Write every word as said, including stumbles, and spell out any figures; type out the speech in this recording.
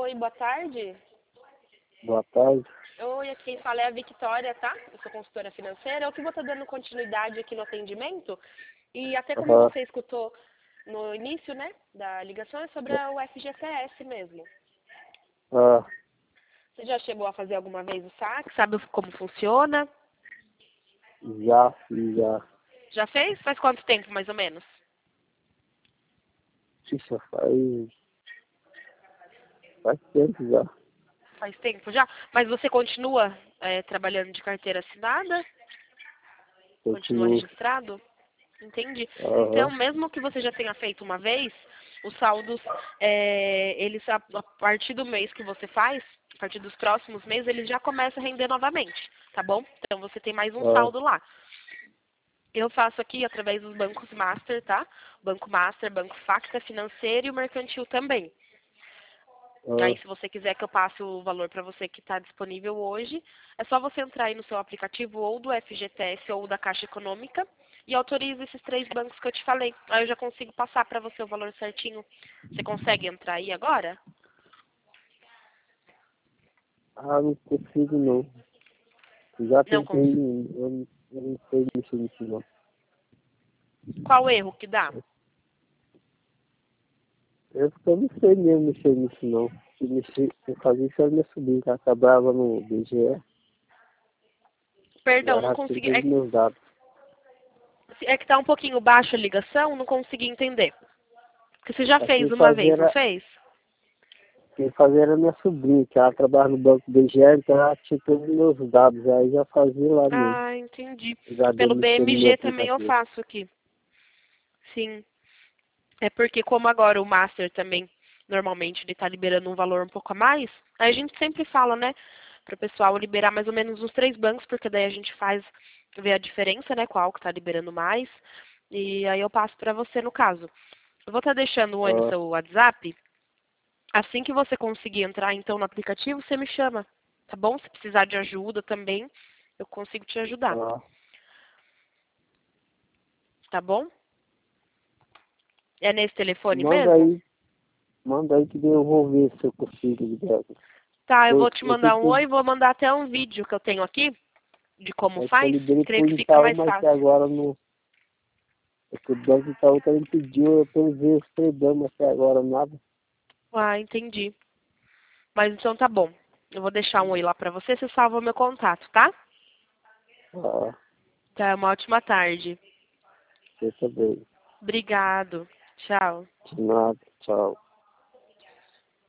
Oi, boa tarde. Boa tarde. Oi, aqui quem fala é a Victoria, tá? Eu sou consultora financeira. Eu que vou estar dando continuidade aqui no atendimento. E até como Aham. você escutou no início, né, da ligação, é sobre o F G T S mesmo. Ah, Você já chegou a fazer alguma vez o saque? Sabe como funciona? já, já. Já fez? Faz quanto tempo, mais ou menos? Isso faz, faz tempo já. Faz tempo já? Mas você continua é, trabalhando de carteira assinada? Continua Continuo. registrado? Entendi. Então, Aham. mesmo que você já tenha feito uma vez, os saldos, é, eles a, a partir do mês que você faz, a partir dos próximos meses, eles já começam a render novamente, tá bom? Então você tem mais um Ah, saldo lá. Eu faço aqui através dos bancos Master, tá? Banco Master, Banco Facta, Financeiro e o Mercantil também. Aí, ah, se você quiser que eu passe o valor para você que está disponível hoje, é só você entrar aí no seu aplicativo ou do F G T S ou da Caixa Econômica e autoriza esses três bancos que eu te falei. Aí eu já consigo passar para você o valor certinho. Você consegue entrar aí agora? ah, não consigo não. Já Não tentei, consigo. eu, não- eu não sei mexer nisso não. Qual erro que dá? Eu eu não sei mesmo mexer nisso não. Se mexer, se fazer isso era minha sobrinha, que ela trabalhava no B G E, Perdão, não agora tem consegui. É, todos os meus dados. é que tá um pouquinho baixa a ligação, não consegui entender. Porque você já Mas fez quem uma fazia vez, não era, fez? quem fazia era minha sobrinha, que ela trabalha no banco B G E, então ela tinha todos os meus dados, aí já fazia lá mesmo. Ah, entendi. Já deu Pelo mexer no meu B M G também eu aplicativo. faço aqui. Sim. É porque como agora o Master também, normalmente, ele está liberando um valor um pouco a mais, aí a gente sempre fala, né, para o pessoal liberar mais ou menos uns três bancos, porque daí a gente faz, ver a diferença, né, qual que está liberando mais, e aí eu passo para você no caso. Eu vou estar deixando aí no Ah, seu WhatsApp, assim que você conseguir entrar então no aplicativo, você me chama, tá bom? Se precisar de ajuda também, eu consigo te ajudar, ah. tá bom? É nesse telefone Manda mesmo? aí, manda aí que daí eu vou ver se eu consigo ligar. Tá, eu Eu, vou te eu mandar um oi tentei, e vou mandar até um vídeo que eu tenho aqui de como é que eu faz. liberei Creio pro que fica Itaú, mais mas até fácil. agora não. É que o Banco Itaú também pediu, eu tô ver os três bancos até agora nada. Ah, entendi. Mas então tá bom. Eu vou deixar um oi lá pra você, você salva o meu contato, tá? Ah, Tá, uma ótima tarde. você também. Obrigado. Tchau. De nada, tchau.